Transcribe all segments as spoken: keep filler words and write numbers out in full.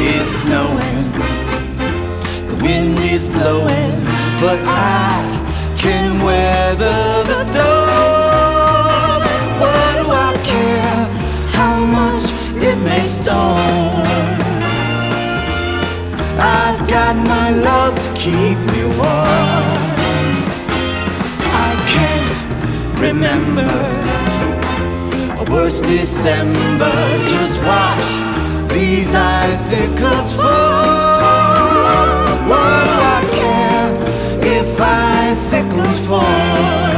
is snowing, the wind is blowing, but I can weather the storm. What do I care how much it may storm? I've got my love to keep me warm. I can't remember a worse December. Just watch these icicles fall. What do I care if icicles fall?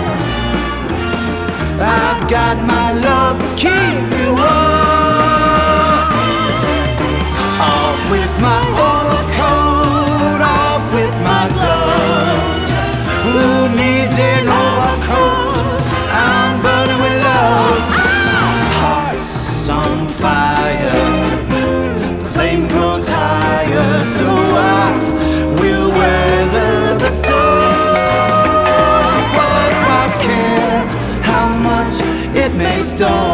I've got my love to keep me warm. Off with my overcoat, off with my gloves. Who needs an overcoat? I'm burning with love. Hearts on fire, the flame grows higher, so I will weather the storm. What do I care how much it may storm?